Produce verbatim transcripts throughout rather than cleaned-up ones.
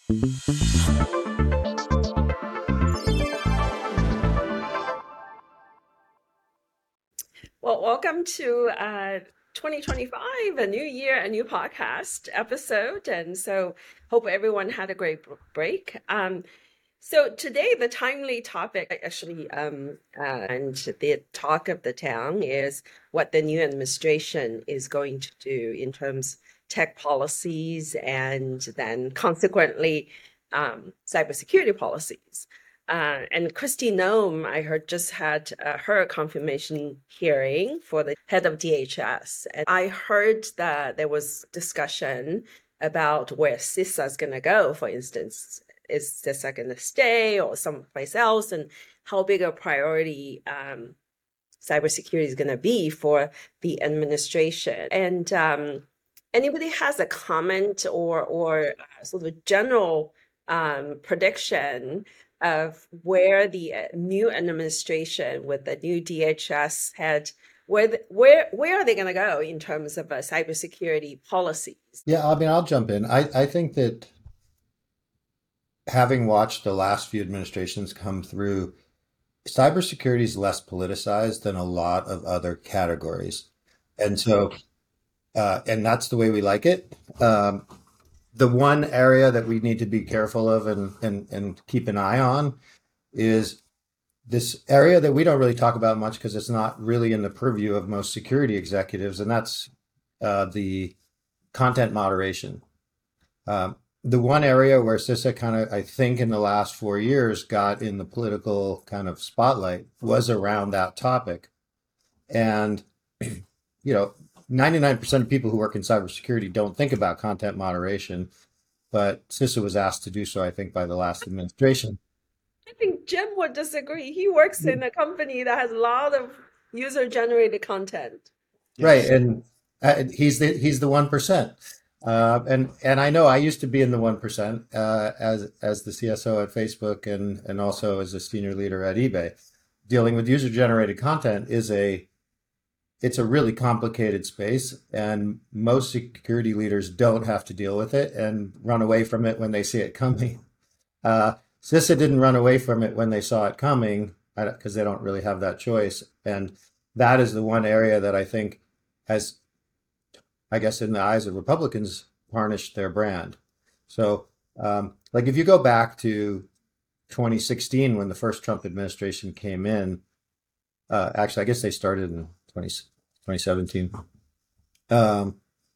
Well, welcome to uh, twenty twenty-five, a new year, a new podcast episode. And so, hope everyone had a great b- break. Um, so, today, the timely topic, actually, um, uh, and the talk of the town is what the new administration is going to do in terms tech policies and then consequently um, cybersecurity policies. Uh, and Kristi Noem, I heard, just had uh, her confirmation hearing for the head of D H S. And I heard that there was discussion about where CISA is going to go, for instance. Is CISA going to stay or someplace else? And how big a priority um, cybersecurity is going to be for the administration? And um, anybody has a comment or, or sort of a general um, prediction of where the uh, new administration with the new D H S head, where the, where where are they going to go in terms of uh, cybersecurity policies? Yeah, I mean, I'll jump in. I, I think that having watched the last few administrations come through, cybersecurity is less politicized than a lot of other categories. And so, uh, and that's the way we like it. Um, the one area that we need to be careful of and, and, and keep an eye on is this area that we don't really talk about much because it's not really in the purview of most security executives, and that's uh, the content moderation. Um, the one area where CISA kind of, I think, in the last four years got in the political kind of spotlight was around that topic. And, you know, ninety-nine percent of people who work in cybersecurity don't think about content moderation, but CISA was asked to do so, I think, by the last administration. I think Jim would disagree. He works in a company that has a lot of user-generated content. Right, Yes. and uh, he's the he's the one percent. Uh, and and I know I used to be in the one percent uh, as as the C S O at Facebook and and also as a senior leader at eBay. Dealing with user generated content is a it's a really complicated space, and most security leaders don't have to deal with it and run away from it when they see it coming. Uh, CISA didn't run away from it when they saw it coming because they don't really have that choice, and that is the one area that I think has, I guess, in the eyes of Republicans, tarnished their brand. So, um, like if you go back to twenty sixteen when the first Trump administration came in, uh, actually, I guess they started in twenty, twenty seventeen. Um,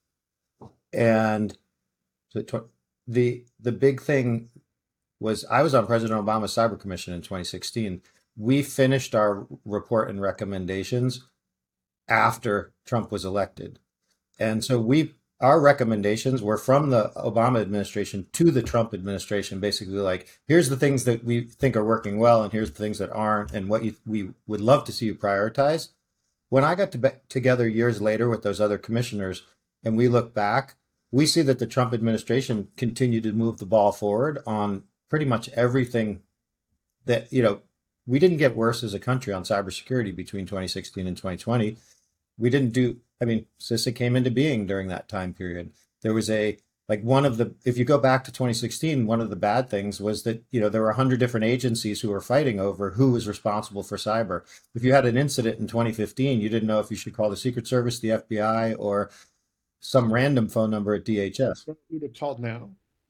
and so tw- the the big thing was I was on President Obama's Cyber Commission in twenty sixteen. We finished our report and recommendations after Trump was elected. And so we our recommendations were from the Obama administration to the Trump administration, basically like, here's the things that we think are working well, and here's the things that aren't, and what you, we would love to see you prioritize. When I got to be- together years later with those other commissioners, and we look back, we see that the Trump administration continued to move the ball forward on pretty much everything that, you know, we didn't get worse as a country on cybersecurity between twenty sixteen and twenty twenty. We didn't do, I mean, CISA came into being during that time period. There was a, like one of the, if you go back to twenty sixteen, one of the bad things was that, you know, there were a hundred different agencies who were fighting over who was responsible for cyber. If you had an incident in twenty fifteen, you didn't know if you should call the Secret Service, the F B I, or some random phone number at D H S. Who'd have called now?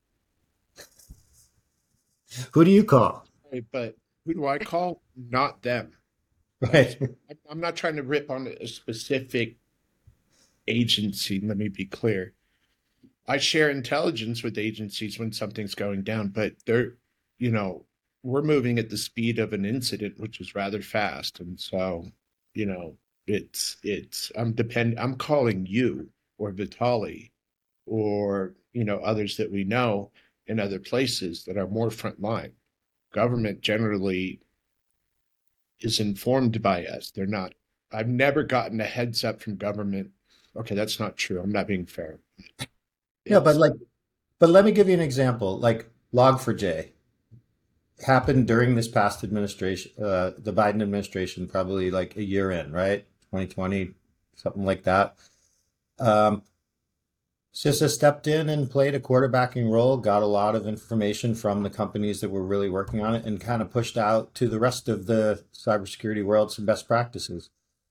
Who do you call? Right, but who do I call? Not them. Right. I- I'm not trying to rip on a specific agency. Let me be clear. I share intelligence with agencies when something's going down, but they're, you know, we're moving at the speed of an incident, which is rather fast. And so, you know, it's, it's, I'm depend, I'm calling you or Vitali or, you know, others that we know in other places that are more frontline. Government generally is informed by us. They're not, I've never gotten a heads up from government. Okay, that's not true. I'm not being fair. Yeah, but It's, like, but let me give you an example. Like log four j happened during this past administration, uh, the Biden administration, probably like a year in, right? twenty twenty, something like that. Um, CISA stepped in and played a quarterbacking role, got a lot of information from the companies that were really working on it, and kind of pushed out to the rest of the cybersecurity world some best practices.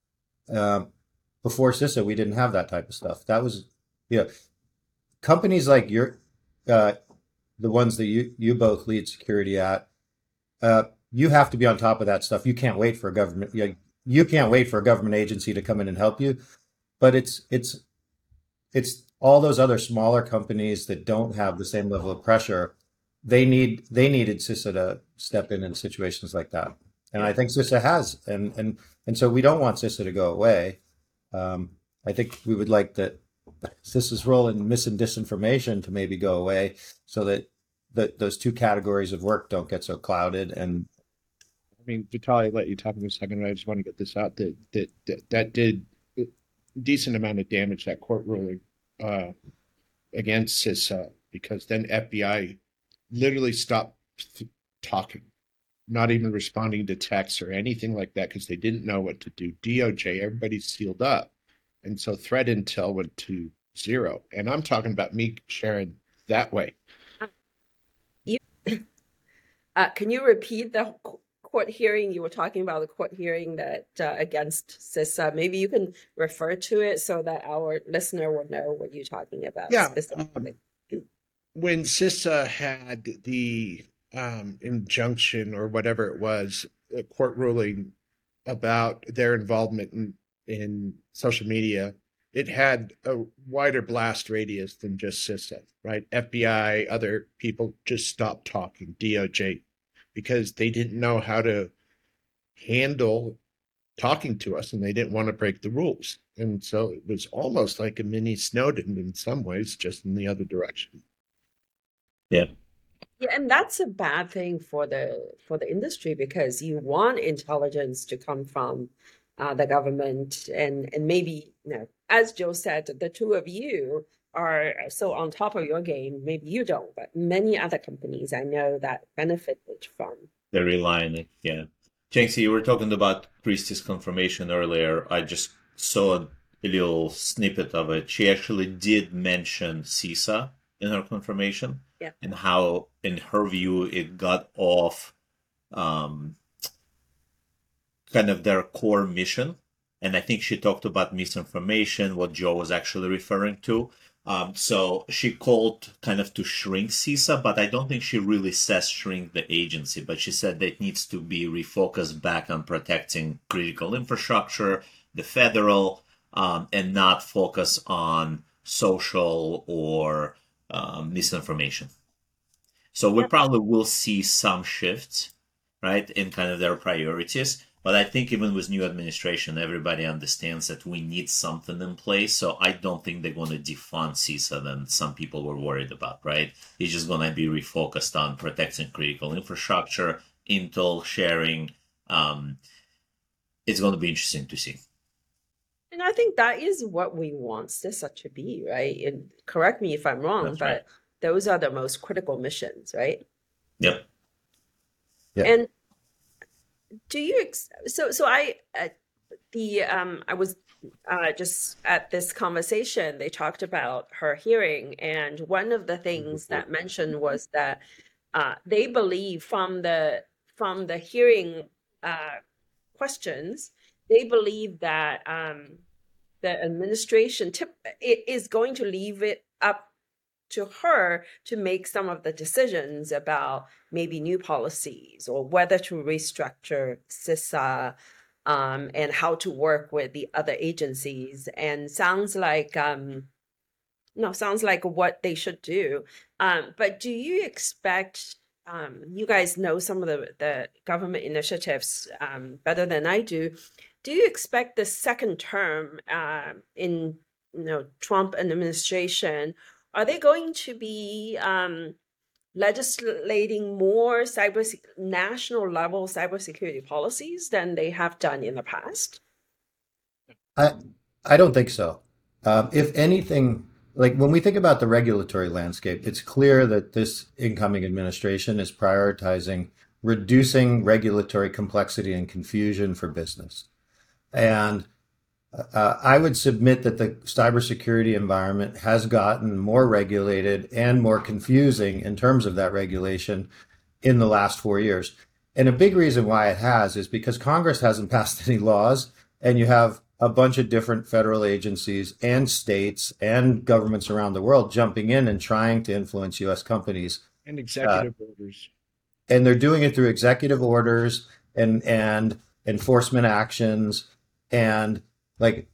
Um, before CISA, we didn't have that type of stuff. That was, you know, companies like your, uh, the ones that you you both lead security at. Uh, you have to be on top of that stuff. You can't wait for a government. You, know, you can't wait for a government agency to come in and help you. But it's it's it's all those other smaller companies that don't have the same level of pressure. They need they needed CISA to step in in situations like that, and I think CISA has, and and and so we don't want CISA to go away. Um, I think we would like that CISA's role in mis and disinformation to maybe go away, so that that those two categories of work don't get so clouded. And I mean, Vitaly, let you talk in a second. I just want to get this out that that that, that did a decent amount of damage, that court ruling uh, against CISA, because then F B I literally stopped talking, not even responding to texts or anything like that, because they didn't know what to do. D O J, everybody's sealed up. And so threat intel went to zero. And I'm talking about me sharing that way. You, uh, can you repeat the court hearing? You were talking about the court hearing that uh, against CISA. Maybe you can refer to it so that our listener will know what you're talking about. Yeah. Specifically. Um, when CISA had the um, injunction or whatever it was, a court ruling about their involvement in in social media, it had a wider blast radius than just CISA, right? F B I, other people just stopped talking, D O J, because they didn't know how to handle talking to us, and they didn't want to break the rules. And so it was almost like a mini Snowden in some ways, just in the other direction. Yeah. Yeah, and that's a bad thing for the for the industry, because you want intelligence to come from Uh, the government, and and maybe, you know, as Joe said, the two of you are so on top of your game. Maybe you don't, but many other companies I know that benefited from. They rely on it, yeah. Jenksy, you were talking about Christie's confirmation earlier. I just saw a little snippet of it. She actually did mention CISA in her confirmation, yeah, and how, in her view, it got off um, kind of their core mission. And I think she talked about misinformation, what Joe was actually referring to. Um, so she called kind of to shrink CISA, but I don't think she really says shrink the agency, but she said that it needs to be refocused back on protecting critical infrastructure, the federal, um, and not focus on social or um, misinformation. So we probably will see some shifts, right, in kind of their priorities. But I think even with new administration, everybody understands that we need something in place. So I don't think they're going to defund CISA than some people were worried about, right? It's just going to be refocused on protecting critical infrastructure, intel sharing. Um, it's going to be interesting to see. And I think that is what we want CISA to be, right? And correct me if I'm wrong, That's but right. those are the most critical missions, right? Yep. Yeah. And do you ex- so so I uh, the um I was uh, just at this conversation, they talked about her hearing, and one of the things that mentioned was that uh, they believe from the from the hearing uh, questions, they believe that um, the administration tip, it is going to leave it up to her to make some of the decisions about maybe new policies or whether to restructure CISA, um, and how to work with the other agencies. And sounds like, um, no, sounds like what they should do. Um, but do you expect, um, you guys know some of the, the government initiatives um, better than I do. Do you expect the second term uh, in, you know, Trump administration, are they going to be um, legislating more cyber national level cybersecurity policies than they have done in the past? I I don't think so. Um, if anything, like when we think about the regulatory landscape, it's clear that this incoming administration is prioritizing reducing regulatory complexity and confusion for business. And Uh, I would submit that the cybersecurity environment has gotten more regulated and more confusing in terms of that regulation in the last four years. And a big reason why it has is because Congress hasn't passed any laws, and you have a bunch of different federal agencies and states and governments around the world jumping in and trying to influence U S companies. And Uh, executive orders. and they're doing it through executive orders and and enforcement actions. And like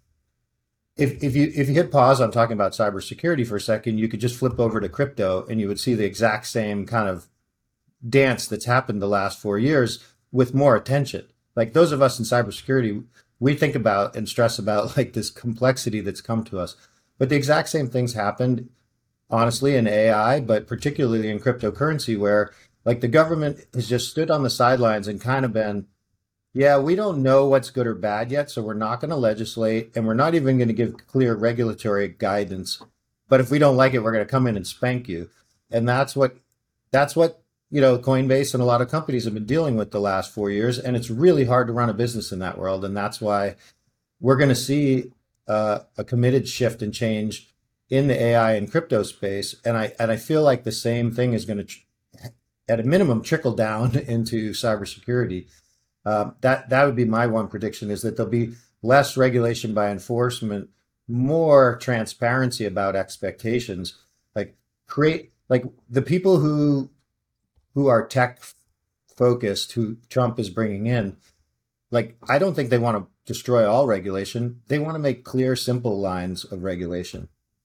if if you if you hit pause on talking about cybersecurity for a second, you could just flip over to crypto and you would see the exact same kind of dance that's happened the last four years with more attention. Like those of us in cybersecurity, we think about and stress about like this complexity that's come to us. But the exact same things happened, honestly, in A I, but particularly in cryptocurrency, where like the government has just stood on the sidelines and kind of been, yeah, we don't know what's good or bad yet, so we're not going to legislate, and we're not even going to give clear regulatory guidance. But if we don't like it, we're going to come in and spank you. And that's what that's what you know Coinbase and a lot of companies have been dealing with the last four years, and it's really hard to run a business in that world. And that's why we're going to see uh, a committed shift and change in the A I and crypto space. And I and I feel like the same thing is going to, at a minimum, trickle down into cybersecurity. Uh, that that would be my one prediction, is that there'll be less regulation by enforcement, more transparency about expectations. Like create like the people who who are tech focused, who Trump is bringing in. Like I don't think they want to destroy all regulation. They want to make clear, simple lines of regulation.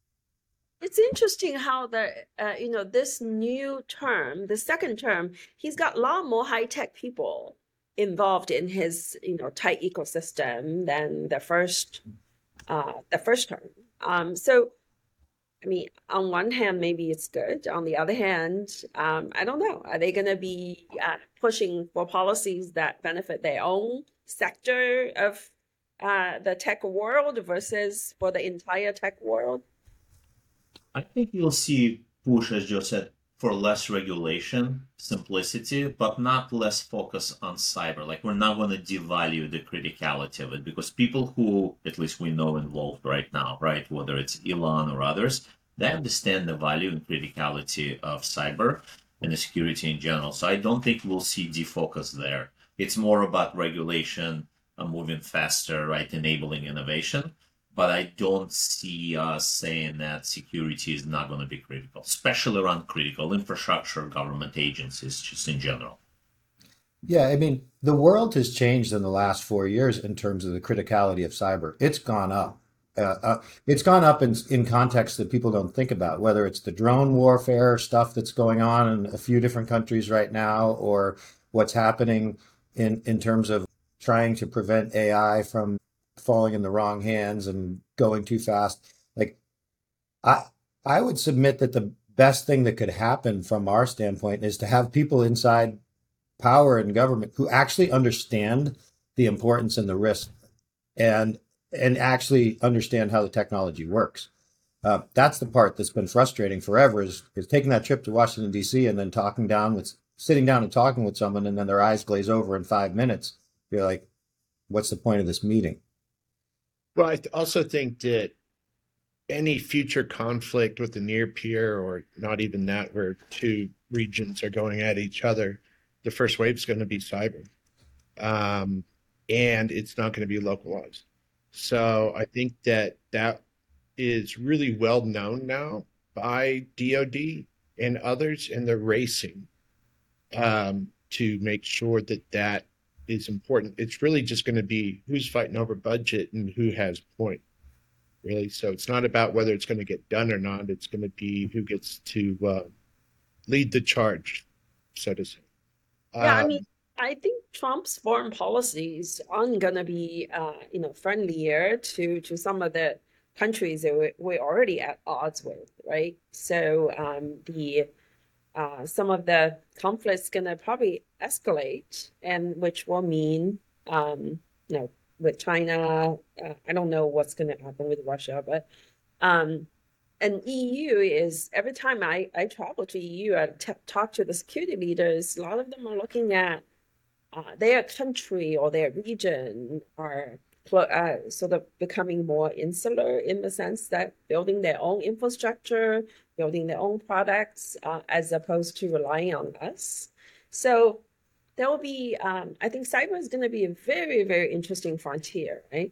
It's interesting how the uh, you know this new term, the second term, he's got a lot more high tech people involved in his you know tight ecosystem than the first uh, the first term. Um, so I mean, on one hand, maybe it's good. On the other hand, um, I don't know. Are they going to be uh, pushing for policies that benefit their own sector of uh, the tech world versus for the entire tech world? I think you'll see push, as Joe said, for less regulation, simplicity, but not less focus on cyber. Like we're not going to devalue the criticality of it, because people who, at least we know, involved right now, right, whether it's Elon or others, they understand the value and criticality of cyber and the security in general. So I don't think we'll see defocus there. It's more about regulation, uh, moving faster, right, enabling innovation. But I don't see us saying that security is not going to be critical, especially around critical infrastructure, government agencies, just in general. Yeah, I mean, the world has changed in the last four years in terms of the criticality of cyber. It's gone up. Uh, uh, it's gone up in, in contexts that people don't think about, whether it's the drone warfare stuff that's going on in a few different countries right now, or what's happening in, in terms of trying to prevent A I from falling in the wrong hands and going too fast. Like I I would submit that the best thing that could happen from our standpoint is to have people inside power and government who actually understand the importance and the risk, and and actually understand how the technology works. Uh, that's the part that's been frustrating forever, is, is taking that trip to Washington, D C and then talking down with sitting down and talking with someone, and then their eyes glaze over in five minutes. You're like, what's the point of this meeting? Well, I th- also think that any future conflict with the near peer, or not even that, where two regions are going at each other, the first wave is going to be cyber. Um, and it's not going to be localized. So I think that that is really well known now by D O D and others, and they're racing um, to make sure that that is important. It's really just going to be who's fighting over budget and who has point, really. So it's not about whether it's going to get done or not. It's going to be who gets to uh, lead the charge, so to say. Yeah, I Um, mean, I think Trump's foreign policies aren't gonna be, uh, you know, friendlier to to some of the countries that we- we're already at odds with, right? So um, the uh, some of the conflicts gonna probably escalate, and which will mean, um, you know, with China, uh, I don't know what's gonna happen with Russia, but um, and E U is every time I, I travel to E U, I t talk to the security leaders, a lot of them are looking at uh, their country or their region, or pl- uh, sort of becoming more insular in the sense that building their own infrastructure, building their own products, uh, as opposed to relying on us. So there will be, um, I think cyber is going to be a very, very interesting frontier, right?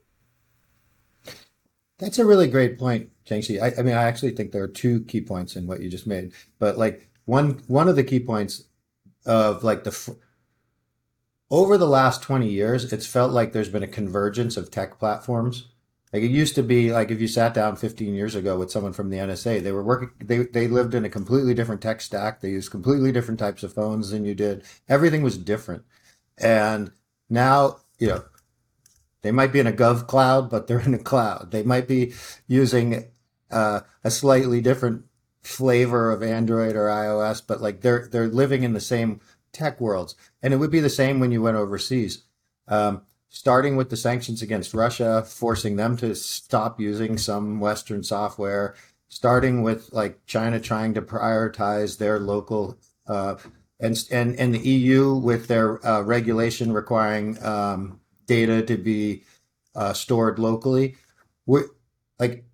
That's a really great point, Jiangxi. I, I mean, I actually think there are two key points in what you just made. But like one one of the key points of like the f- over the last twenty years, it's felt like there's been a convergence of tech platforms. Like it used to be like if you sat down fifteen years ago with someone from the N S A, they were working, they, they lived in a completely different tech stack. They used completely different types of phones than you did. Everything was different. And now, you know, they might be in a gov cloud, but they're in a cloud. They might be using uh, a slightly different flavor of Android or iOS, but like they're they're living in the same tech worlds. And it would be the same when you went overseas. Um, starting with the sanctions against Russia, forcing them to stop using some Western software, starting with like China trying to prioritize their local uh, and and and the E U with their uh, regulation requiring um, data to be uh, stored locally. We're, like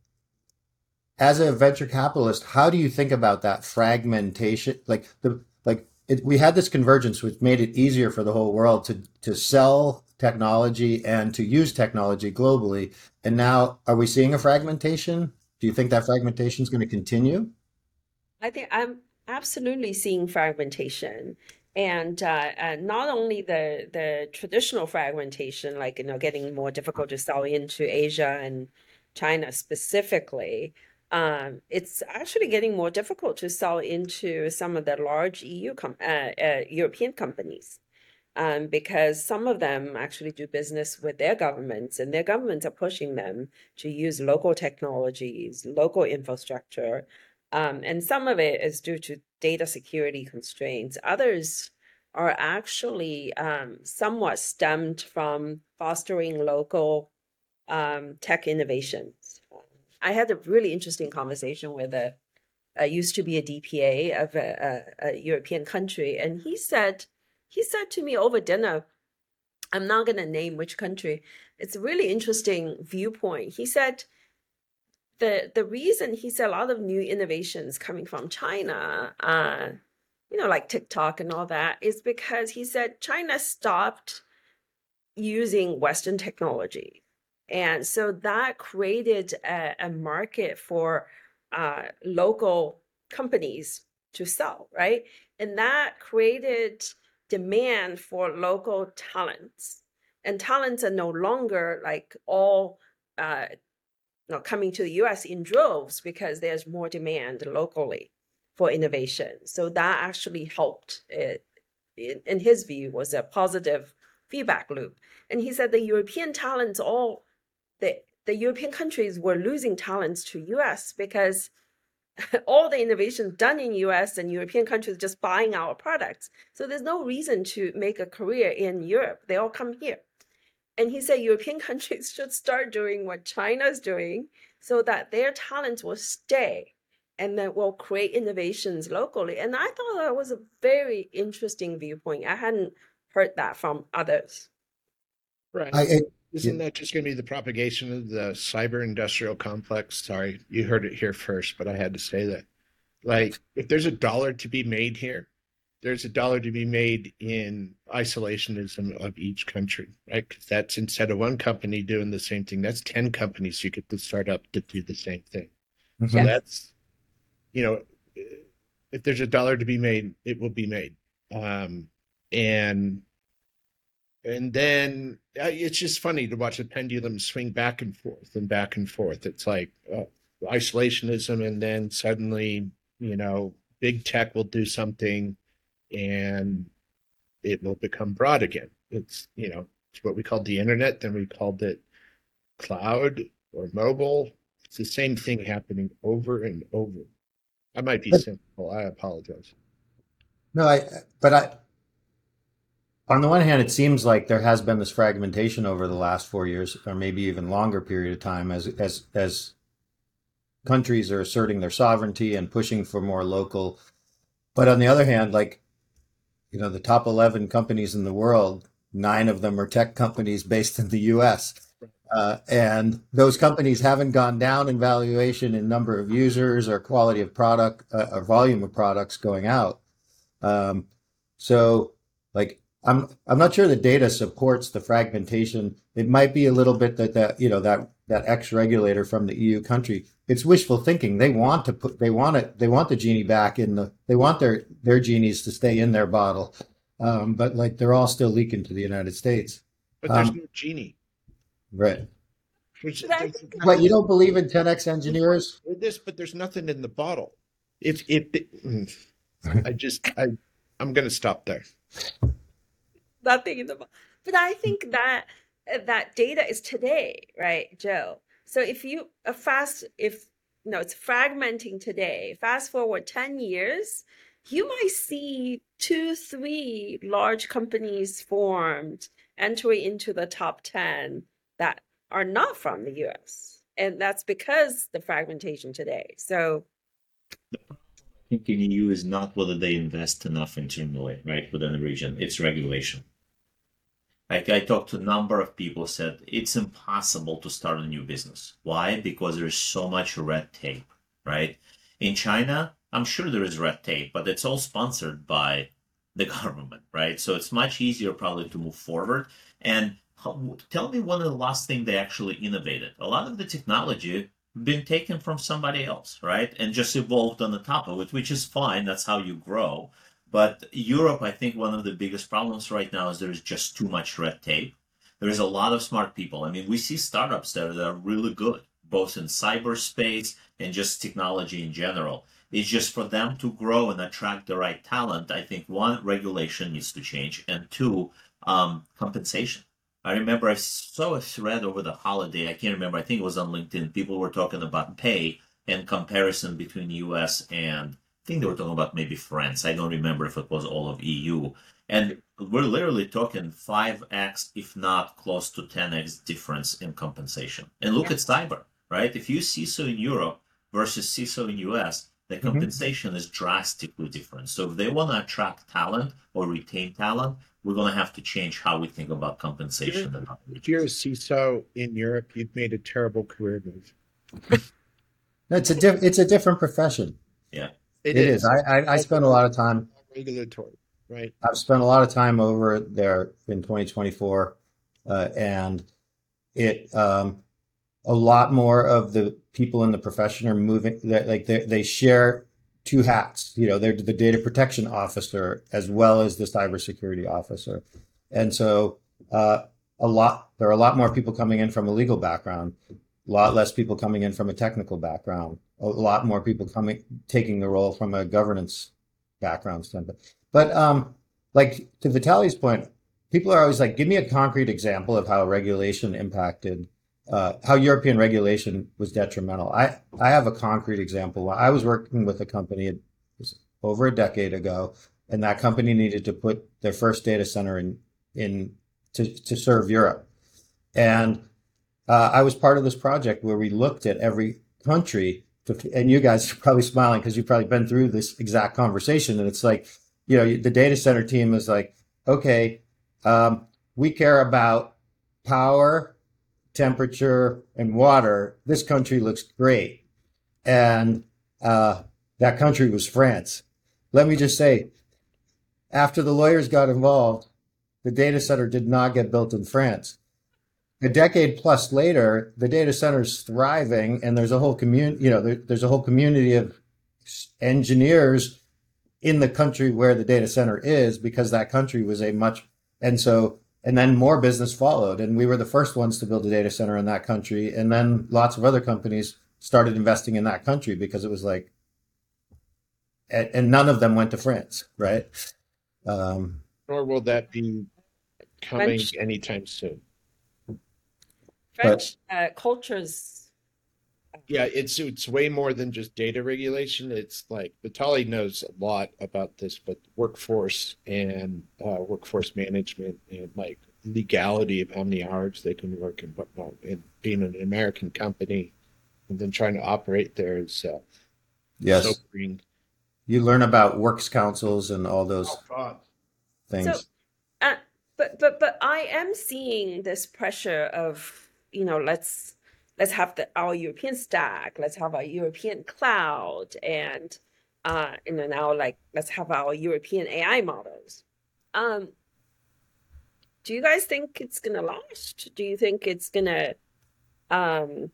as a venture capitalist, how do you think about that fragmentation? Like the like it, we had this convergence, which made it easier for the whole world to to sell technology and to use technology globally. And now, are we seeing a fragmentation? Do you think that fragmentation is going to continue? I think I'm absolutely seeing fragmentation, and uh, and not only the the traditional fragmentation, like you know, getting more difficult to sell into Asia and China specifically. Um, it's actually getting more difficult to sell into some of the large E U com uh, uh, European companies. Um, because some of them actually do business with their governments, and their governments are pushing them to use local technologies, local infrastructure. Um, and some of it is due to data security constraints. Others are actually um, somewhat stemmed from fostering local um, tech innovations. I had a really interesting conversation with a, a used to be a D P A of a, a, a European country, and he said, he said to me over dinner, I'm not going to name which country. It's a really interesting viewpoint. He said the the reason he said a lot of new innovations coming from China, uh, you know, like TikTok and all that, is because he said China stopped using Western technology. And so that created a, a market for uh, local companies to sell, right? And that created demand for local talents. And talents are no longer like all uh, you know, coming to the U S in droves because there's more demand locally for innovation. So that actually helped it, in his view, was a positive feedback loop. And he said the European talents all the the European countries were losing talents to U S because all the innovations done in U S and European countries just buying our products. So there's no reason to make a career in Europe. They all come here. And he said European countries should start doing what China's doing so that their talents will stay and then will create innovations locally. And I thought that was a very interesting viewpoint. I hadn't heard that from others. Right. I, I yeah. Isn't that just going to be the propagation of the cyber industrial complex? Sorry, you heard it here first, but I had to say that. Like, if there's a dollar to be made here, there's a dollar to be made in isolationism of each country, right? Because that's instead of one company doing the same thing, that's ten companies you get to start up to do the same thing. Mhm. So that's, you know, if there's a dollar to be made, it will be made. Um, and and then uh, it's just funny to watch the pendulum swing back and forth and back and forth. It's like uh, isolationism, and then suddenly, you know, big tech will do something and it will become broad again. It's, you know, it's what we called the internet, then we called it cloud or mobile. It's the same thing happening over and over. I might be But simple. I apologize. no, I but I on the one hand, it seems like there has been this fragmentation over the last four years, or maybe even longer period of time, as as as countries are asserting their sovereignty and pushing for more local. But on the other hand, like you know, the top eleven companies in the world, nine of them are tech companies based in the U S. Uh, and those companies haven't gone down in valuation in number of users or quality of product uh, or volume of products going out. Um, so like I'm I'm not sure the data supports the fragmentation. It might be a little bit that that you know that that ex regulator from the E U country. It's wishful thinking. They want to put they want it they want the genie back in the they want their their genies to stay in their bottle. Um, but like they're all still leaking to the United States. But there's Um, no genie. right. There's, But I there's think What, you don't believe in ten X engineers? this, but there's nothing in the bottle. If if it, I just I I'm gonna stop there. nothing in the, but I think that uh, that data is today, right, Joe? So if you a fast, if no, it's fragmenting today. Fast forward ten years, you might see two, three large companies formed entering into the top ten that are not from the U S. And that's because the fragmentation today. So I think in E U is not whether they invest enough internally, right, within the region. It's regulation. Like I talked to a number of people who said it's impossible to start a new business. Why? Because there's so much red tape, right? In China, I'm sure there is red tape, but it's all sponsored by the government, right? So it's much easier probably to move forward. And how, tell me one of the last thing they actually innovated. A lot of the technology been taken from somebody else, right? And just evolved on the top of it, which is fine. That's how you grow. But Europe, I think one of the biggest problems right now is there's just too much red tape. There's a lot of smart people. I mean, we see startups there that are really good, both in cyberspace and just technology in general. It's just for them to grow and attract the right talent. I think one, regulation needs to change, and two, um, compensation. I remember I saw a thread over the holiday. I can't remember. I think it was on LinkedIn. People were talking about pay and comparison between U S and I think they were talking about maybe France. I don't remember if it was all of E U. And we're literally talking five x, if not close to ten x difference in compensation. And look yeah. at cyber, right? If you C I S O in Europe versus C I S O in U S, the Mm-hmm. compensation is drastically different. So if they want to attract talent or retain talent, we're going to have to change how we think about compensation. and how we- If you're a C I S O in Europe, you've made a terrible career move. It's a diff, it's a different profession. Yeah. It is. I, I I spent a lot of time. Regulatory, right? I've spent a lot of time over there in twenty twenty-four, uh, and it um, a lot more of the people in the profession are moving. That like they they share two hats. You know, they're the data protection officer as well as the cybersecurity officer, and so uh, a lot there are a lot more people coming in from a legal background, a lot less people coming in from a technical background, a lot more people coming taking the role from a governance background standpoint. But um, like to Vitaly's point, people are always like, give me a concrete example of how regulation impacted, uh, how European regulation was detrimental. I, I have a concrete example. I was working with a company it was over a decade ago, and that company needed to put their first data center in, in to, to serve Europe. And uh, I was part of this project where we looked at every country, to, and you guys are probably smiling because you've probably been through this exact conversation. And it's like, you know, the data center team is like, okay, um, we care about power, temperature, and water. This country looks great. And uh, that country was France. Let me just say, after the lawyers got involved, the data center did not get built in France. A decade plus later, the data center is thriving, and there's a whole community. You know, there, there's a whole community of engineers in the country where the data center is, because that country was a much, and so, and then more business followed, and we were the first ones to build a data center in that country, and then lots of other companies started investing in that country because it was like, and, and none of them went to France, right? Um, Nor will that be coming French, anytime soon. French uh, cultures. Yeah, it's it's way more than just data regulation. It's like Vitaly knows a lot about this, but workforce and uh, workforce management and like legality of how many hours they can work and whatnot. And being an American company and then trying to operate there is uh, yes, sobering. you learn about works councils and all those Oh, God. things. So, uh, but but but I am seeing this pressure of you know, let's let's have the our European stack, let's have our European cloud, and uh, and then now like let's have our European A I models. Um, do you guys think it's gonna last? Do you think it's gonna um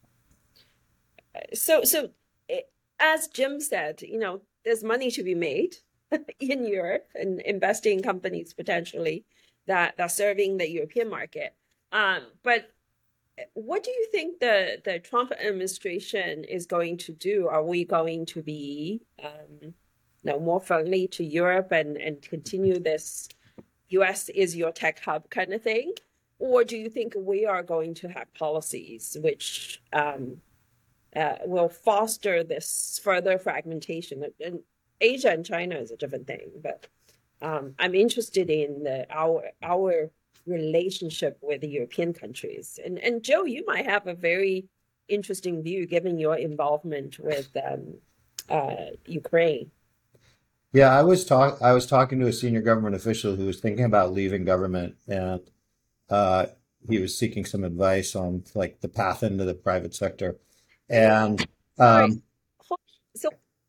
so so it, as Jim said, you know, there's money to be made in Europe and investing in companies potentially that that are serving the European market. Um, but what do you think the the Trump administration is going to do? Are we going to be um, you know, more friendly to Europe and and continue this U S is your tech hub kind of thing? Or do you think we are going to have policies which um, uh, will foster this further fragmentation? And Asia and China is a different thing, but um, I'm interested in the, our our relationship with the European countries. And and Joe, you might have a very interesting view given your involvement with um, uh, Ukraine. Yeah, I was talk I was talking to a senior government official who was thinking about leaving government, and uh, he was seeking some advice on like the path into the private sector. And Sorry. um, So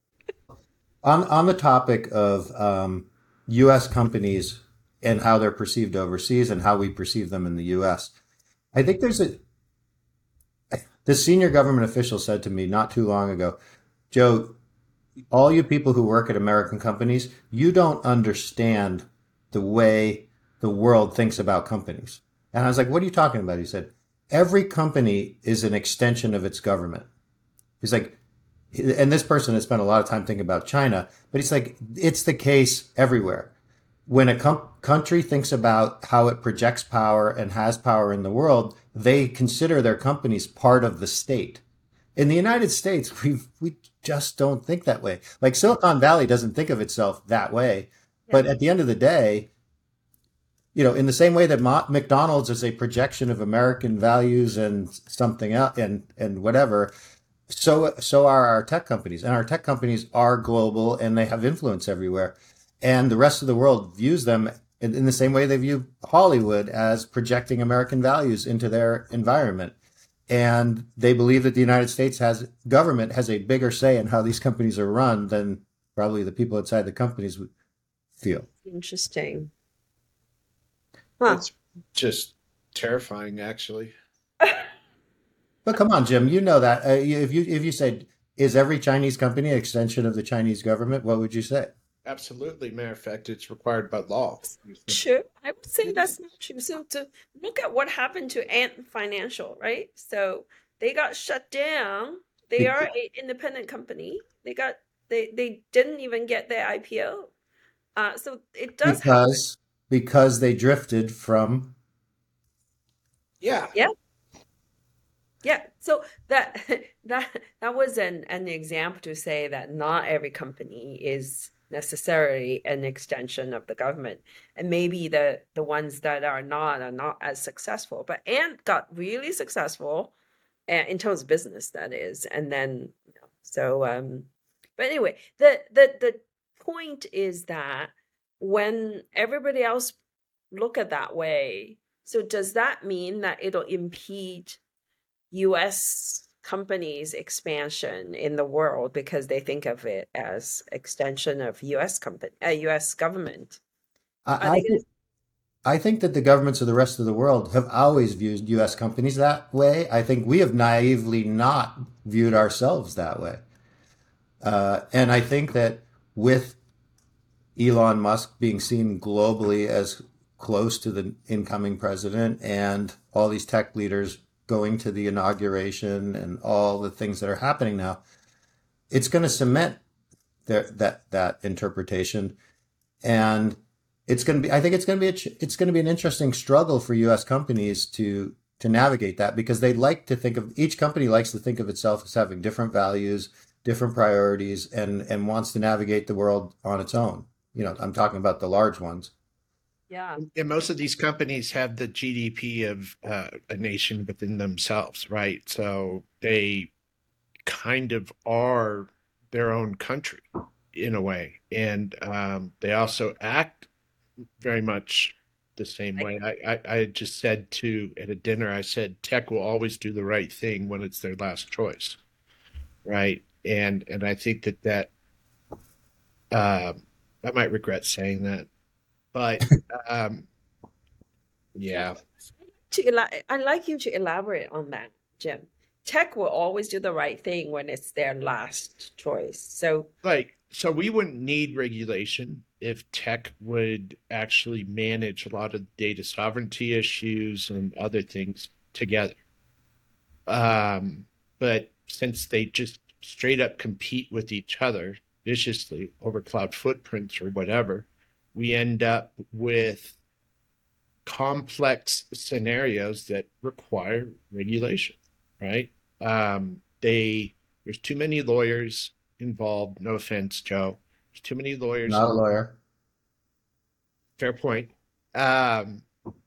on on the topic of um, U S companies and how they're perceived overseas and how we perceive them in the U S, I think there's a this senior government official said to me not too long ago, Joe, all you people who work at American companies, you don't understand the way the world thinks about companies. And I was like, what are you talking about? He said, every company is an extension of its government. He's like, and this person has spent a lot of time thinking about China, but he's like, it's the case everywhere. When a com- country thinks about how it projects power and has power in the world, they consider their companies part of the state. In the United States, we we just don't think that way. Like Silicon Valley doesn't think of itself that way. But at the end of the day, you know, in the same way that Mo- McDonald's is a projection of American values and something else and, and whatever, so so are our tech companies. And our tech companies are global and they have influence everywhere. And the rest of the world views them in, in the same way they view Hollywood as projecting American values into their environment. And they believe that the United States has government has a bigger say in how these companies are run than probably the people outside the companies would feel. interesting. Huh. It's just terrifying, actually. But come on, Jim, you know that. Uh, you- if you if you said, is every Chinese company an extension of the Chinese government, what would you say? Absolutely. Matter of fact, it's required by law. True. I would say that's not true. So to look at what happened to Ant Financial, right? So they got shut down. They are an independent company. They got they they didn't even get their I P O. Uh, so it does happen. Because because they drifted from Yeah. Yeah. Yeah. So that that that was an an example to say that not every company is necessarily an extension of the government, and maybe the the ones that are not are not as successful. But Ant got really successful uh, in terms of business, that is, and then you know, so um. But anyway, the the the point is that when everybody else look at that way, so does that mean that it'll impede U S companies' expansion in the world because they think of it as extension of U S company, uh, U S government? Are I, I they gonna? think I think that the governments of the rest of the world have always viewed U S companies that way. I think we have naively not viewed ourselves that way. Uh, and I think that with Elon Musk being seen globally as close to the incoming president and all these tech leaders going to the inauguration and all the things that are happening now, it's going to cement their, that that interpretation, and it's going to be. I think it's going to be a, ch- it's going to be an interesting struggle for U S companies to to navigate that, because they like to think of each company likes to think of itself as having different values, different priorities, and and wants to navigate the world on its own. You know, I'm talking about the large ones. Yeah. And most of these companies have the G D P of uh, a nation within themselves, right? So they kind of are their own country in a way. And um, they also act very much the same way. I, I, I just said to at a dinner, I said tech will always do the right thing when it's their last choice, right? And and I think that that um, I might regret saying that, but um, yeah, To ela- I'd like you to elaborate on that, Jim. Tech will always do the right thing when it's their last choice. So, like so we wouldn't need regulation if tech would actually manage a lot of data sovereignty issues and other things together. Um, but since they just straight up compete with each other viciously over cloud footprints or whatever, we end up with complex scenarios that require regulation, right? Um, they there's too many lawyers involved. No offense, Joe. There's too many lawyers. Not a lawyer. Fair point. Um,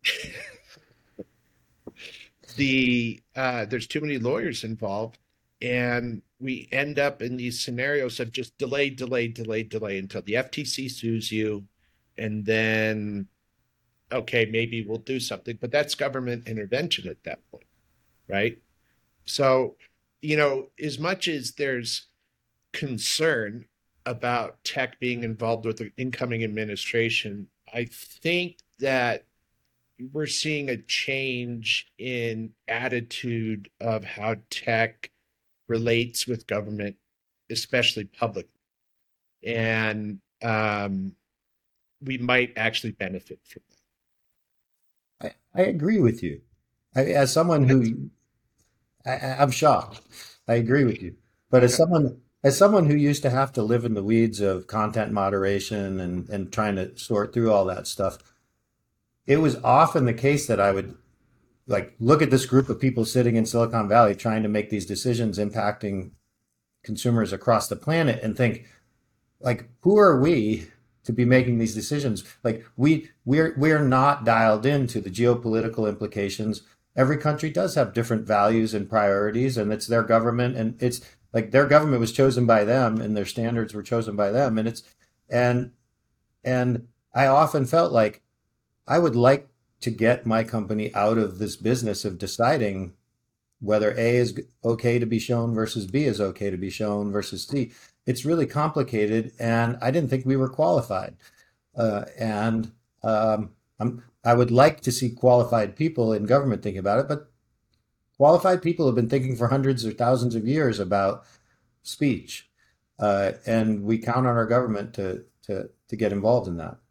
the uh, there's too many lawyers involved, and we end up in these scenarios of just delay, delay, delay, delay until the F T C sues you, and then okay, maybe we'll do something, but that's government intervention at that point, right? So, you know, as much as there's concern about tech being involved with the incoming administration, I think that we're seeing a change in attitude of how tech relates with government, especially public. And um, we might actually benefit from that. I, I agree with you. I, as someone who, I, I- I'm shocked. I agree with you. But as someone, as someone who used to have to live in the weeds of content moderation and, and trying to sort through all that stuff, it was often the case that I would like look at this group of people sitting in Silicon Valley trying to make these decisions impacting consumers across the planet and think, like, who are we to be making these decisions? Like, we we're we're not dialed into the geopolitical implications. Every country does have different values and priorities, and it's their government, and it's like their government was chosen by them, and their standards were chosen by them, and it's and and I often felt like I would like to get my company out of this business of deciding whether A is okay to be shown versus B is okay to be shown versus C. It's really complicated, and I didn't think we were qualified. Uh, and um, I'm, I would like to see qualified people in government thinking about it, but qualified people have been thinking for hundreds or thousands of years about speech, uh, and we count on our government to to to get involved in that.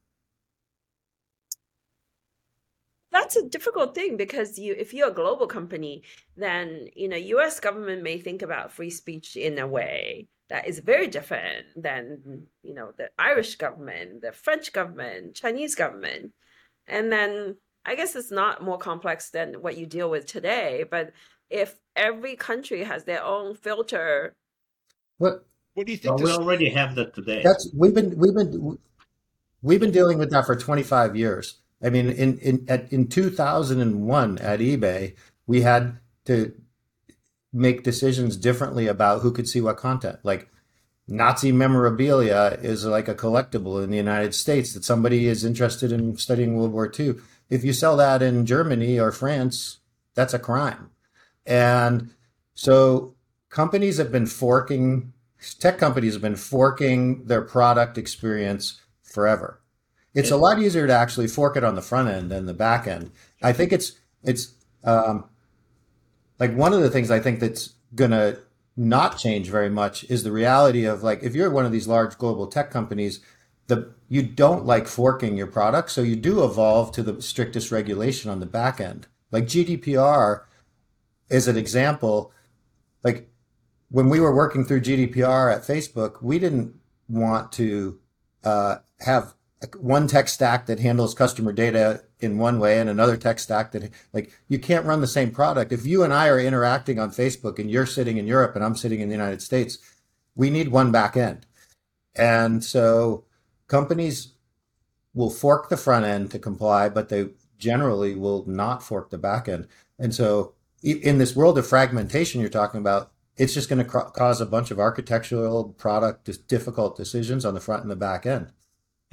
that's a difficult thing because you if you're a global company, then you know U S government may think about free speech in a way that is very different than you know the Irish government, the French government, Chinese government. And then I guess it's not more complex than what you deal with today, but if every country has their own filter. What What do you Well, think? we This, already have that today. that's we've been we've been we've been dealing with that for twenty-five years. I mean, in in at, in two thousand one at eBay, we had to make decisions differently about who could see what content. Like Nazi memorabilia is like a collectible in the United States that somebody is interested in studying World War Two. If you sell that in Germany or France, that's a crime. And so companies have been forking, tech companies have been forking their product experience forever. It's a lot easier to actually fork it on the front end than the back end. I think it's it's um, like one of the things I think that's gonna not change very much is the reality of like if you're one of these large global tech companies, the you don't like forking your product, so you do evolve to the strictest regulation on the back end. Like G D P R is an example. Like when we were working through G D P R at Facebook, we didn't want to uh, have one tech stack that handles customer data in one way and another tech stack that like you can't run the same product. If you and I are interacting on Facebook and you're sitting in Europe and I'm sitting in the United States, we need one back end. And so companies will fork the front end to comply, but they generally will not fork the back end. And so in this world of fragmentation you're talking about, it's just going to cause a bunch of architectural product difficult decisions on the front and the back end.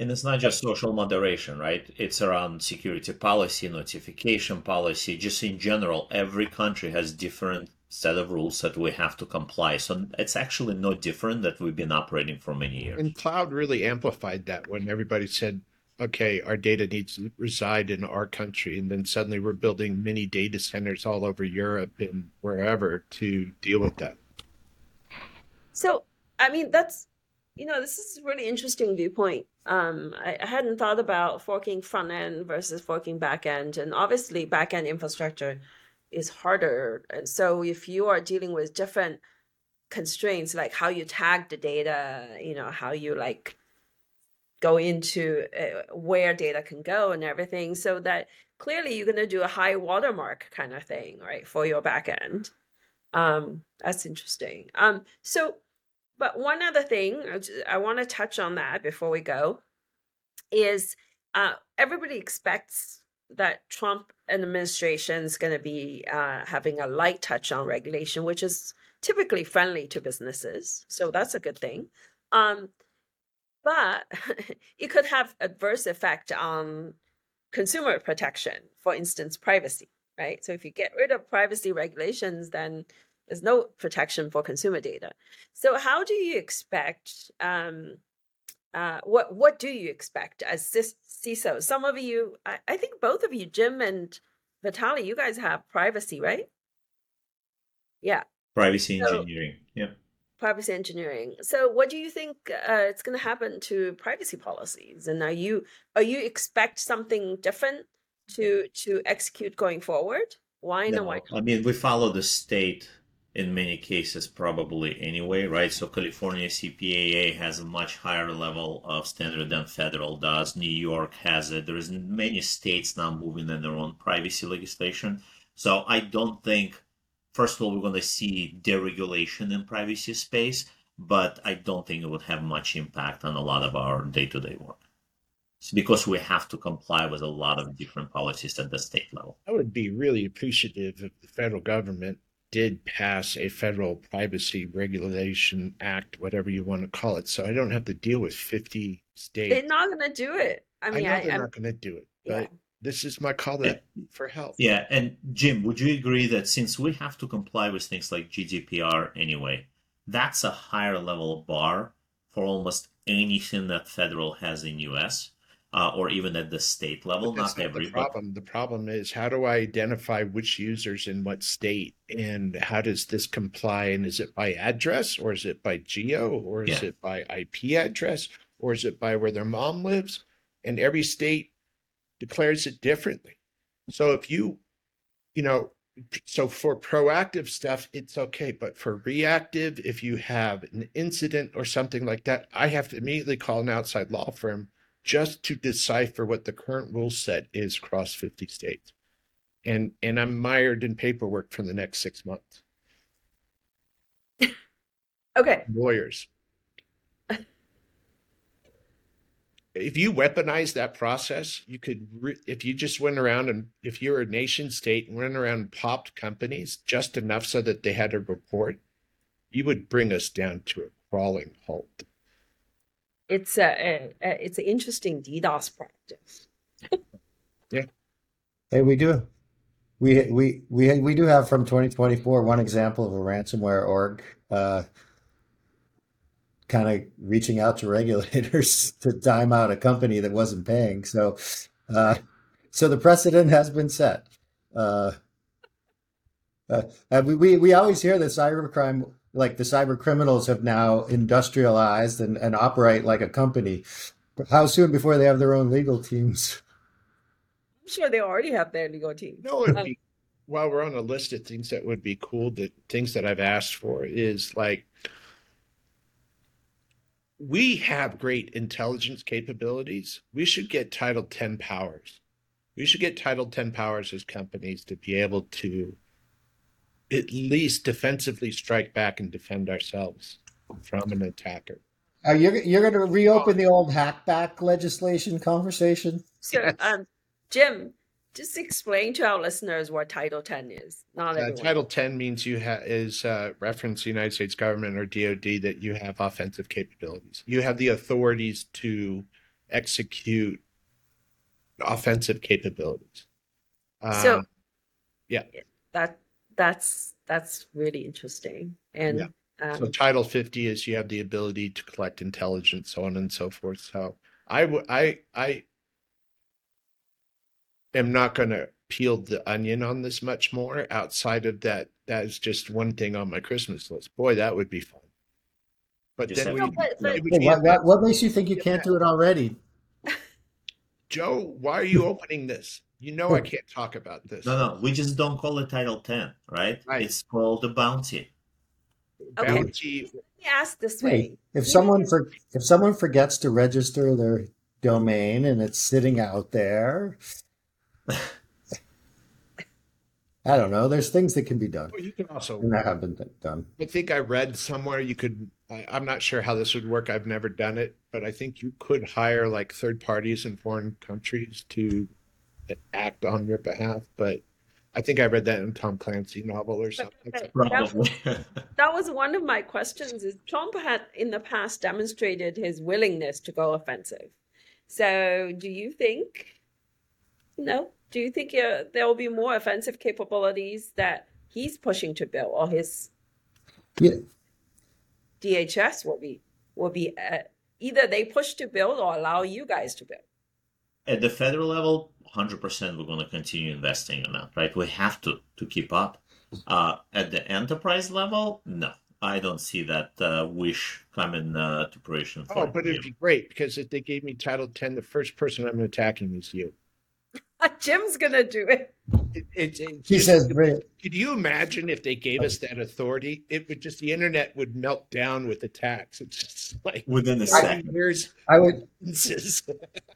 And it's not just social moderation, right? It's around security policy, notification policy, just in general. Every country has different set of rules that we have to comply. So it's actually no different that we've been operating for many years. And cloud really amplified that when everybody said, okay, our data needs to reside in our country. And then suddenly we're building mini data centers all over Europe and wherever to deal with that. So, I mean, that's, you know, this is a really interesting viewpoint. Um, I, I hadn't thought about forking front end versus forking back end. And obviously, back end infrastructure is harder. And so, if you are dealing with different constraints, like how you tag the data, you know, how you like go into uh, where data can go and everything, so that clearly you're going to do a high watermark kind of thing, right, for your back end. Um, that's interesting. Um, so, but one other thing I want to touch on that before we go is uh, everybody expects that Trump administration is going to be uh, having a light touch on regulation, which is typically friendly to businesses. So that's a good thing. Um, but it could have adverse effect on consumer protection, for instance, privacy, right? So if you get rid of privacy regulations, then there's no protection for consumer data. So how do you expect, um, uh, what what do you expect as C I S O? Some of you, I, I think both of you, Jim and Vitaly, you guys have privacy, right? Yeah. Privacy So- engineering. Yeah. Privacy engineering. So what do you think uh, it's going to happen to privacy policies? And are you are you expect something different to to execute going forward? Why and No, why I not? mean, we follow the state in many cases probably anyway, right? So California C P A A has a much higher level of standard than federal does. New York has it. There's many states now moving in their own privacy legislation. So I don't think, first of all, we're going to see deregulation in privacy space, but I don't think it would have much impact on a lot of our day-to-day work. It's because we have to comply with a lot of different policies at the state level. I would be really appreciative if the federal government did pass a federal privacy regulation act, whatever you want to call it, so I don't have to deal with fifty states. They're not going to do it. I I mean, know I, they're I'm, not going to do it, yeah. but this is my call to, for help. Yeah, and Jim, would you agree that since we have to comply with things like G D P R anyway, that's a higher level bar for almost anything that federal has in U S, uh, or even at the state level? But that's Not not every, the but problem. The problem is, how do I identify which users in what state, and how does this comply? And is it by address, or is it by geo, or is Yeah. it by I P address, or is it by where their mom lives? And every state declares it differently. So if you, you know, so for proactive stuff, it's okay. But for reactive, if you have an incident or something like that, I have to immediately call an outside law firm just to decipher what the current rule set is across fifty states. And and I'm mired in paperwork for the next six months. Okay. Lawyers. If you weaponize that process, you could, re- if you just went around and if you're a nation state and went around and popped companies just enough so that they had to report, you would bring us down to a crawling halt. It's a, a, a it's an interesting DDoS practice. Hey, we do. We we we we do have from twenty twenty-four one example of a ransomware org uh, kind of reaching out to regulators to time out a company that wasn't paying. So, uh, so the precedent has been set. Uh, uh, and we, we we always hear that cybercrime, like the cyber criminals, have now industrialized and, and operate like a company. How soon before they have their own legal teams? I'm sure they already have their legal team. No, it'd Um, be, while we're on a list of things that would be cool, that things that I've asked for is like, we have great intelligence capabilities. We should get Title ten powers. We should get Title ten powers as companies to be able to at least defensively strike back and defend ourselves from an attacker. Are you you're going to reopen the old hackback legislation conversation? So, Yes. um, Jim, just explain to our listeners what Title ten is. Not Uh, everyone. Title ten means you have is uh, reference the United States government or D O D that you have offensive capabilities. You have the authorities to execute offensive capabilities. So Uh, yeah, that that's that's really interesting. yeah. And So um, Title fifty is you have the ability to collect intelligence, so on and so forth. So I would I I am not going to peel the onion on this much more outside of that. That is just one thing on my Christmas list. Boy, that would be fun. But Just then have we, no, to, but yeah. but it would Hey, be a what, mess. what, what makes you think you can't do it already? Joe, why are you opening this? You know I can't talk about this. No, no, we just don't call it Title ten, right? Right. It's called the bounty. okay. Bounty. Let me ask this Hey, way. if You someone guys- for if someone forgets to register their domain and it's sitting out there, I don't know. There's things that can be done, Well, you can also. and that have been done. I think I read somewhere you could. I, I'm not sure how this would work. I've never done it, but I think you could hire like third parties in foreign countries to act on your behalf. But I think I read that in a Tom Clancy novel or but- something. but that, Probably. that was one of my questions. Is Trump had in the past demonstrated his willingness to go offensive. So do you think? No. Do you think uh, there will be more offensive capabilities that he's pushing to build, or his Yeah, D H S will be will be uh, either they push to build or allow you guys to build? At the federal level, one hundred percent we're going to continue investing in that, right? We have to to keep up. Uh, at the enterprise level, no, I don't see that uh, wish coming uh, to fruition. Oh, For but it'd him. be great because if they gave me Title ten, the first person I'm attacking is you. Jim's gonna do it. It, it, it he just- says, "Bring it." Could you imagine if they gave us that authority? It would just the internet would melt down with attacks. It's just like Within a thirty second. years. I would. Instances.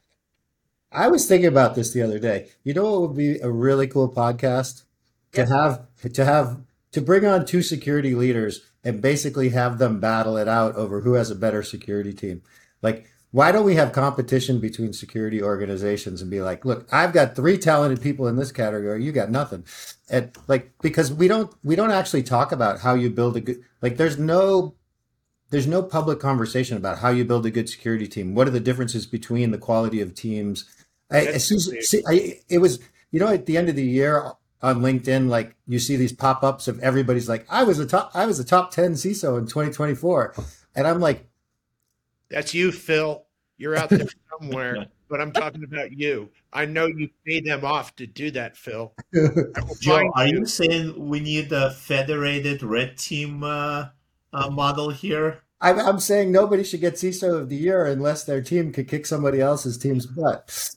I was thinking about this the other day. You know what would be a really cool podcast to Yep. have to have to bring on two security leaders and basically have them battle it out over who has a better security team. Like, why don't we have competition between security organizations and be like, look, I've got three talented people in this category, you got nothing. And like, because we don't we don't actually talk about how you build a good, like there's no there's no public conversation about how you build a good security team. What are the differences between the quality of teams? I, That's as soon as- clear. see, I, it was, you know, at the end of the year on LinkedIn, like you see these pop-ups of everybody's like, I was a top, I was a top ten C I S O in twenty twenty-four. And I'm like, That's you, Phil. You're out there somewhere, but I'm talking about you. I know you pay them off to do that, Phil. I will Joe, find are you saying we need a federated red team uh, uh, model here? I'm, I'm saying nobody should get C I S O of the year unless their team could kick somebody else's team's butt.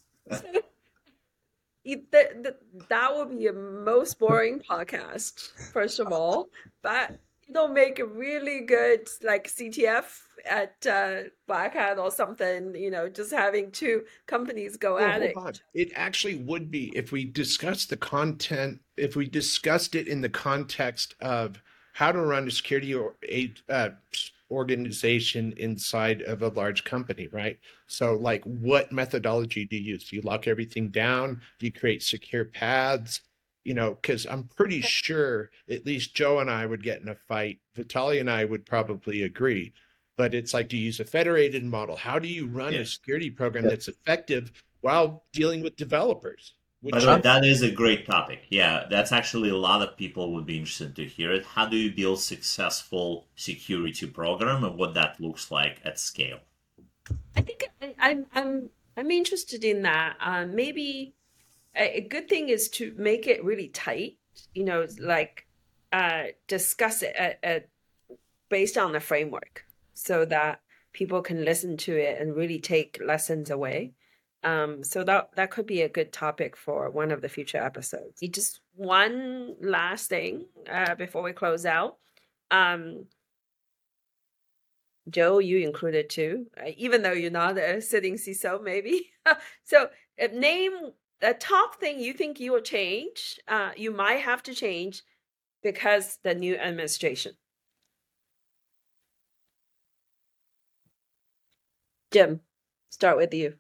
You- That, that, that would be a most boring podcast, first of all. But you don't make a really good like C T F at uh, Black Hat or something, you know, just having two companies go Well, at hold it. on. It actually would be if we discussed the content, if we discussed it in the context of how to run a security or a uh, organization inside of a large company, right? So, like, what methodology do you use? Do you lock everything down? Do you create secure paths? You know, because I'm pretty sure at least Joe and I would get in a fight. Vitaly and I would probably agree. But it's like, do you use a federated model? How do you run Yeah. a security program Yeah. that's effective while dealing with developers? Which By the way, that is a great topic. Yeah, that's actually a lot of people would be interested to hear it. How do you build successful security program and what that looks like at scale? I think I, I'm I'm I'm interested in that. Um, maybe a, a good thing is to make it really tight. You know, like uh, discuss it at, at, based on the framework, so that people can listen to it and really take lessons away. Um, so that that could be a good topic for one of the future episodes. Just one last thing uh, before we close out. Um, Joe, you included too, uh, even though you're not a sitting C I S O, maybe. So, uh, name the top thing you think you will change. Uh, you might have to change because the new administration. Jim, start with you.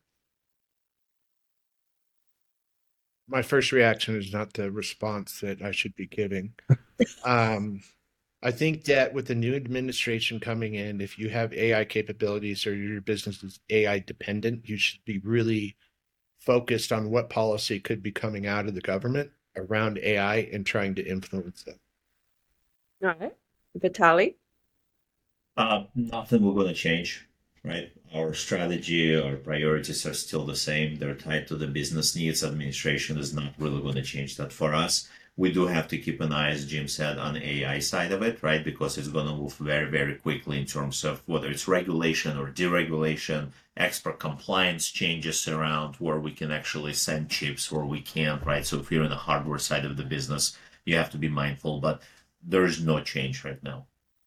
my first reaction is not the response that I should be giving. Um, I think that with the new administration coming in, if you have A I capabilities or your business is A I dependent, you should be really focused on what policy could be coming out of the government around A I and trying to influence them. All right. Vitali? Uh, nothing we're going to change, right? Our strategy, our priorities are still the same. They're tied to the business needs. Administration is not really going to change that for us. We do have to keep an eye, as Jim said, on the A I side of it, right? Because it's going to move very, very quickly in terms of whether it's regulation or deregulation, expert compliance changes around where we can actually send chips or we can't, right? So if you're in the hardware side of the business, you have to be mindful, but there's no change right now.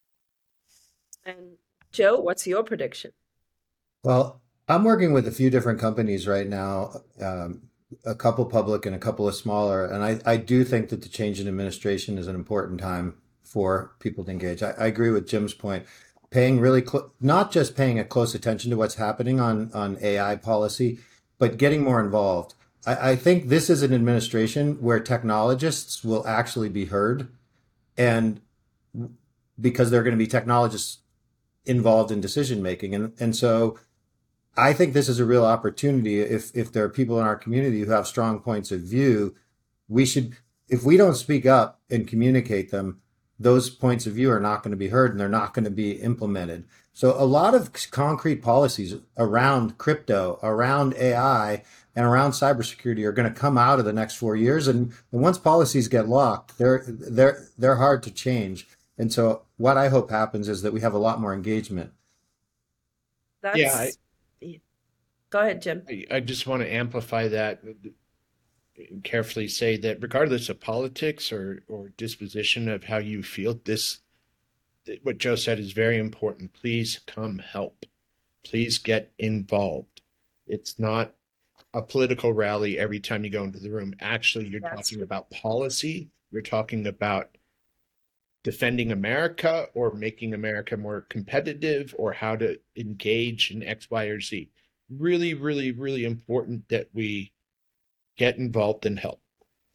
And Joe, what's your prediction? Well, I'm working with a few different companies right now, um, a couple public and a couple of smaller. And I, I do think that the change in administration is an important time for people to engage. I, I agree with Jim's point, paying really, cl- not just paying a close attention to what's happening on, on A I policy, but getting more involved. I, I think this is an administration where technologists will actually be heard, and because they're going to be technologists involved in decision making. And, and so I think this is a real opportunity. If if there are people in our community who have strong points of view, we should, if we don't speak up and communicate them, those points of view are not going to be heard and they're not going to be implemented. So a lot of concrete policies around crypto, around A I, and around cybersecurity are going to come out of the next four years. And, and once policies get locked, they're they're they're hard to change. And so what I hope happens is that we have a lot more engagement. That's Yeah, I- Go ahead, Jim. I, I just want to amplify that and carefully say that regardless of politics or, or disposition of how you feel, this, what Joe said is very important. Please come help. Please get involved. It's not a political rally every time you go into the room. Actually, you're That's talking true. about policy. You're talking about defending America or making America more competitive or how to engage in X, Y, or Z. Really, really, really important that we get involved and help.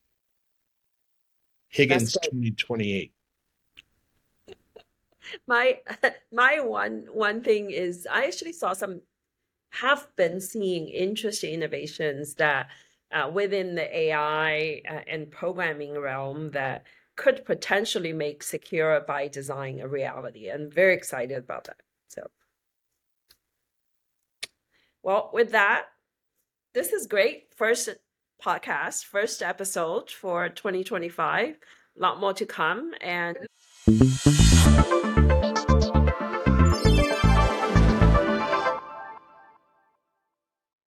Higgins That's twenty twenty-eight. My my one one thing is I actually saw some have been seeing interesting innovations that uh, within the A I uh, and programming realm that could potentially make secure by design a reality. I'm very excited about that. So, well, with that, this is great. First podcast, first episode for twenty twenty-five. A lot more to come. And